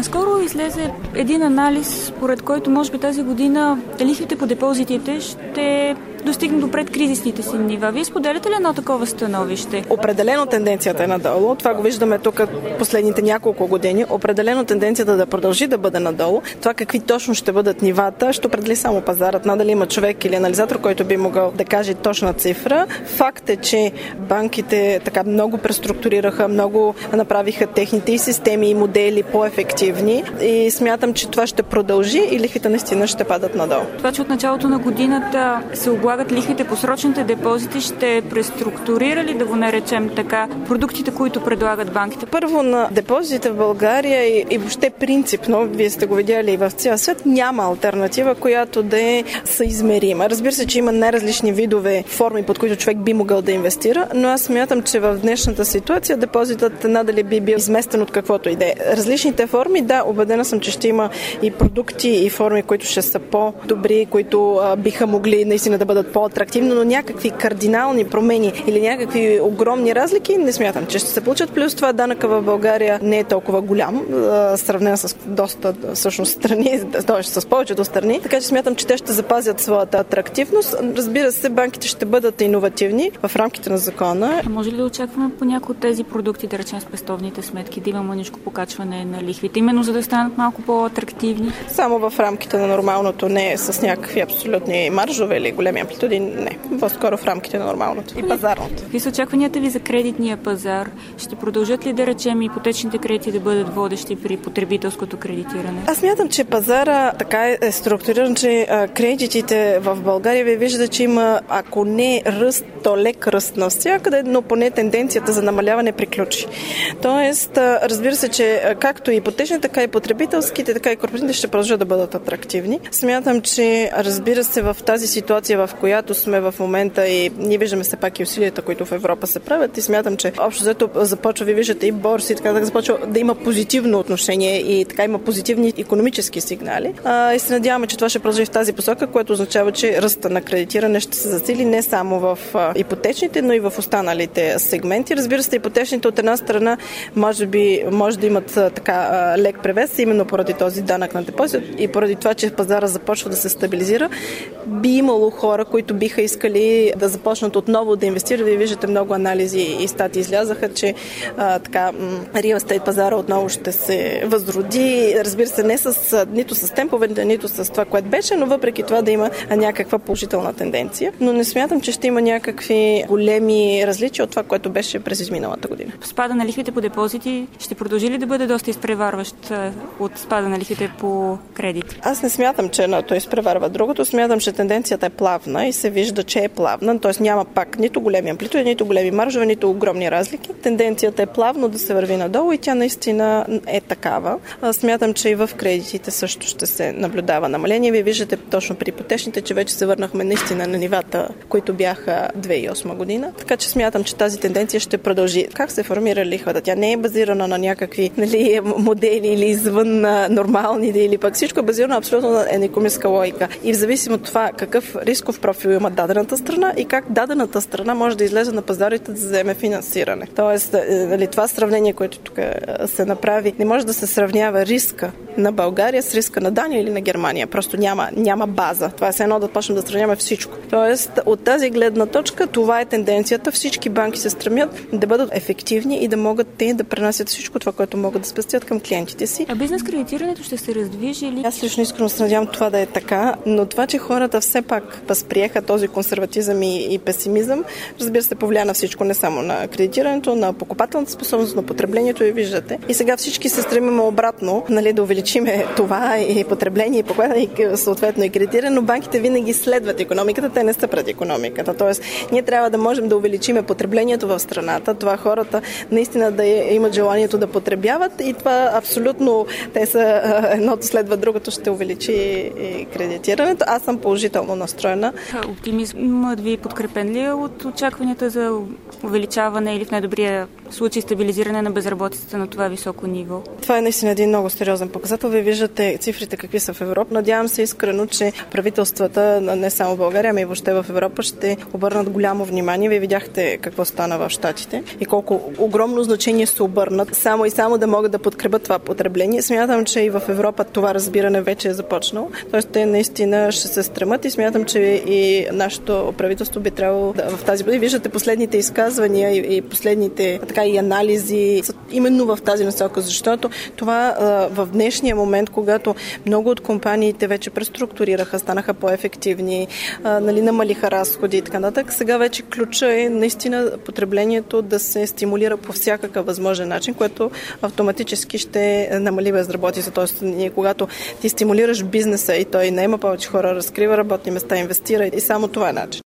Наскоро излезе един анализ, според който може би тази година лихвите по депозитите ще достигнат до предкризисните си нива. Вие споделяте ли едно такова становище? Определено тенденцията е надолу. Това го виждаме тук последните няколко години. Определено тенденцията да продължи да бъде надолу. Това какви точно ще бъдат нивата, ще определи само пазарът. Надали има човек или анализатор, който би могъл да каже точна цифра. Факт е, че банките така много преструктурираха, много направиха техните и системи и модели по-ефективни и смятам, че това ще продължи и лихвите наистина ще падат надолу. Това, че от началото на годината се облагат лихвите по срочните депозити, ще преструктурира ли, да го наречем така, продуктите, които предлагат банките? Първо на депозитите в България и въобще принципно, вие сте го видяли и в цял свят, няма алтернатива, която да е съизмерима. Разбира се, че има най-различни видове форми, под които човек би могъл да инвестира, но аз смятам, че в днешната ситуация депозитът надали би бил изместен от каквото и да е. Различните форми, да, убедена съм, че ще има и продукти и форми, които ще са по-добри, които биха могли наистина да бъдат по-атрактивни, но някакви кардинални промени или някакви огромни разлики не смятам, че ще се получат. Плюс това данъка в България не е толкова голям, сравнен с доста всъщност страни, т.е. с повечето страни, така че смятам, че те ще запазят своята атрактивност. Разбира се, банките ще бъдат иновативни в рамките на закона. А може ли да очакваме по някои от тези продукти, да речем спестовните сметки, да има маничко покачване на лихвите, именно за да станат малко по-атрактивни? Само в рамките на нормалното, не с някакви абсолютни маржове или големи амплитуди, не. По-скоро в рамките на нормалното и пазарното. Какви са очакванията ви за кредитния пазар? Ще продължат ли, да речем, ипотечните кредити да бъдат водещи при потребителското кредитиране? Аз смятам, че пазара така е структуриран, че кредитите в България ви вижда, че има, ако не ръст, то лек ръст навсякъде, но поне тенденцията за намаляване приключи. Тоест, разбира се, че както и ипотечните, така и потребителските, така и корпоративните ще продължат да бъдат атрактивни. Смятам, че разбира се, в тази ситуация, в която сме в момента и ние виждаме все пак и усилията, които в Европа се правят и смятам, че общо взето започва, ви виждате и борси, така да започва да има позитивно отношение и така има позитивни икономически сигнали. И се надяваме, че това ще продължи в тази посока, което означава, че ръста на кредитиране ще се засили не само в ипотечните, но и в останалите сегменти. Разбира се, ипотечните от една страна може да имат така лек превес, именно поради този данък на депозит и поради това, че пазара започва да се стабилизира. Би имало хора, които биха искали да започнат отново да инвестират. Вие виждате много анализи и статии излязаха, че real estate пазара отново ще се възроди. Разбира се, нито с темповете, нито с това, което беше, но въпреки това да има някаква положителна тенденция. Но не смятам, че ще има някакви големи различия от това, което беше през изминалата година. Спада на лихвите по депозити ще продължи ли да бъде доста изпреварващ от спада на лихвите по кредит? Аз не смятам, че едното изпреварва другото. Смятам, че тенденцията е плавна и се вижда, че е плавна. Т.е. няма пак нито големи амплитуди, нито големи маржове, нито огромни разлики. Тенденцията е плавно да се върви надолу и тя наистина е такава. Смятам, че и в кредитите също ще се наблюдава намаление. Вие виждате точно при ипотечните, че вече се върнахме наистина на нивата, които бяха 2008 година. Така че смятам, че тази тенденция ще продължи. Как се формира лихвата? Тя не е базирана на някакви модели или извън нормални, или пък всичко е базирано абсолютно на икономическа логика. И в зависимост от това какъв рисков профил има дадената страна и как дадената страна може да излезе на пазарите да вземе финансиране. Тоест, това сравнение, което тук се направи, не може да се сравнява риска на България с риска на Дания или на Германия. Просто няма база. Това е едно да почнем да сравняваме всичко. Тоест, от тази гледна точка, това е тенденцията. Всички банки се стремят да бъдат ефективни и да могат те да пренасят всичко това, което могат да спестят към клиентите си. А бизнес кредитирането ще се раздвижи ли? Аз лично искрено се надявам това да е така, но това, че хората все пак възприеха този консерватизъм и песимизъм, разбира се, повлия на всичко, не само на кредитирането, на покупателната способност, на потреблението и виждате. И сега всички се стремим обратно, да увеличиме това и потребление, и покупателство, и съответно и кредитиране, но банките винаги следват икономиката, те не са пред икономиката. Тоест, ние трябва да можем да увеличиме потреблението в страната, това хората наистина да имат желанието да потребяват и това абсолютно те са едното следва другото, ще увеличи и кредитирането. Аз съм положително настроена. Оптимизмът ви подкрепен ли е от очакванията за увеличаване или в най-добрия случай стабилизиране на безработицата на това високо ниво? Това е наистина един много сериозен показател. Вие виждате цифрите какви са в Европа. Надявам се искрено, че правителствата, не само в България, ами и въобще в Европа, ще обърнат голямо внимание. Вие видяхте какво стана в Щатите и колко огромно значение се обърнат само и само да могат да подкрепят това потребление. Смятам, че и в Европа това разбиране вече е започнало. Тоест те наистина ще се стремат и смятам, че и нашето правителство би трябвало в тази бъде. Виждате последните изказвания и последните така и анализи именно в тази насока, защото това в днешния момент, когато много от компаниите вече преструктурираха, станаха по-ефективни, намалиха разходи и така нататък, сега вече ключа е наистина потреблението да се стимулира по всякакъв възможен начин, което автоматически ще намали безработица. Тоест, когато ти стимулираш бизнеса и той наема повече хора, разкрива работни места, инвестира и само това е начин.